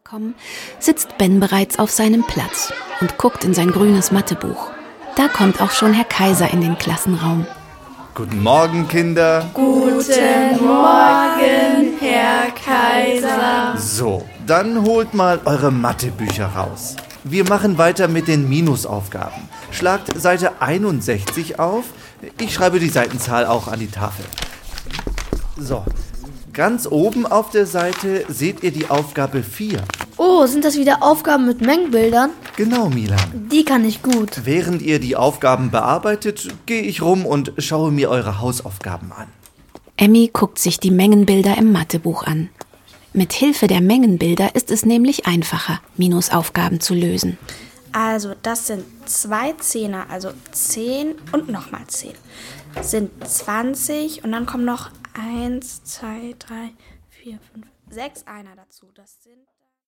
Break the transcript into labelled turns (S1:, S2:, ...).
S1: ankommen, sitzt Ben bereits auf seinem Platz und guckt in sein grünes Mathebuch. Da kommt auch schon Herr Kaiser in den Klassenraum.
S2: Guten Morgen, Kinder.
S3: Guten Morgen, Herr Kaiser.
S2: So, dann holt mal eure Mathebücher raus. Wir machen weiter mit den Minusaufgaben. Schlagt Seite 61 auf. Ich schreibe die Seitenzahl auch an die Tafel. So, ganz oben auf der Seite seht ihr die Aufgabe 4.
S3: Oh, sind das wieder Aufgaben mit Mengenbildern?
S2: Genau, Milan.
S3: Die kann ich gut.
S2: Während ihr die Aufgaben bearbeitet, gehe ich rum und schaue mir eure Hausaufgaben an.
S1: Emmy guckt sich die Mengenbilder im Mathebuch an. Mit Hilfe der Mengenbilder ist es nämlich einfacher, Minusaufgaben zu lösen.
S4: Also das sind 2 Zehner, also 10 und nochmal 10. Das sind 20 und dann kommen noch 1, 2, 3, 4, 5, 6 Einer dazu. Das sind